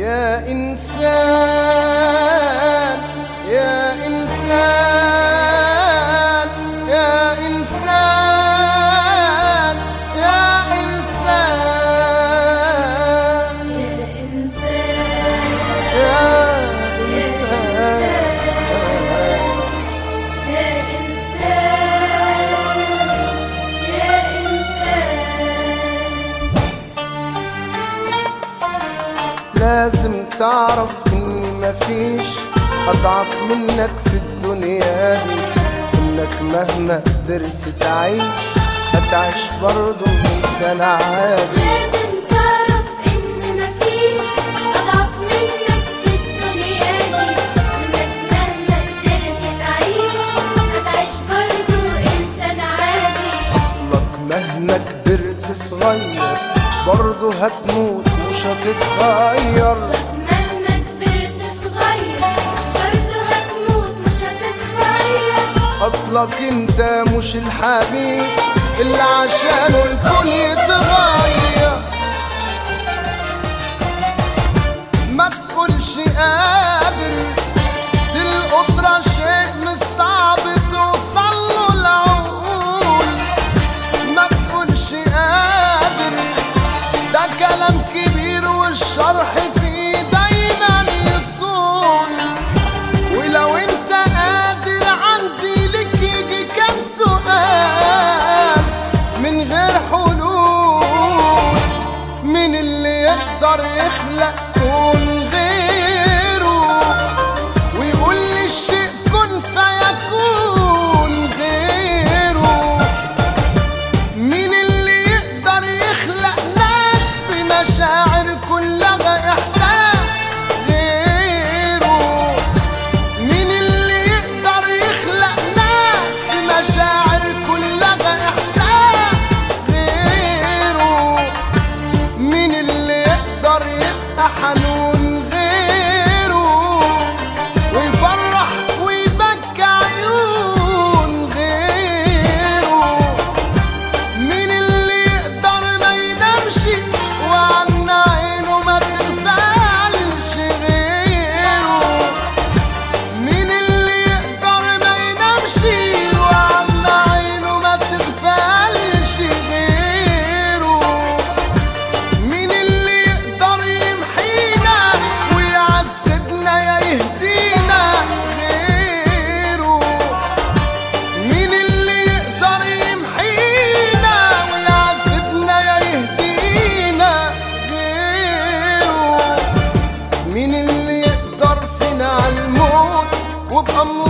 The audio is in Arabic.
يا إنسان يا إنسان يا إنسان يا إنسان يا إنسان يا إنسان يا إنسان يا إنسان لازم تعرف إن مفيش أضعف منك في الدنيا دي، إنك مهما قدرت تعيش هتعيش برضه إنسان عادي. لازم تعرف إن مفيش أضعف منك في الدنيا دي، وإنك مهما قدرت تعيش هتعيش برضه إنسان عادي. أصلك مهما كبرت صغير برضه هتموت مش هتتغير. مهما كبرت صغير برضه هتموت مش هتتغير. أصلك انت مش الحبيب اللي عشانه الكون يتغير. ما تقولش قادر، دي القدرة شيء مش صعب توصله العقول. ما تقولش قادر، ده كلام كبير والشرح فيه دايما يطول. ولو انت قادر عندي لك يجي كام سؤال من غير حلول. مين اللي يقدر يخلق كون غيره ويقول للشيء كن فيكون غيره؟ مين اللي يقدر يخلق ناس بمشاعر كلها إحساس غيره؟ مين اللي يقدر يخلق ناس بمشاعر كلها إحساس غيره؟ مين اللي يقدر يبقى حنون غيره ويفرح ويبكي عيون غيره؟ مين اللي يقدر ما ينامش وعن عينه ما تغفلش غيره؟ مين اللي يقدر ما ينامش وعن عينه ما تغفلش غيره؟ مين اللي يقدر يمحينا ويعذبنا يا يهدينا غيره؟ مين اللي يقدر يمحينا ويعذبنا يا يهدينا غيره؟ مين اللي يقدر فينا عالموت وبأمره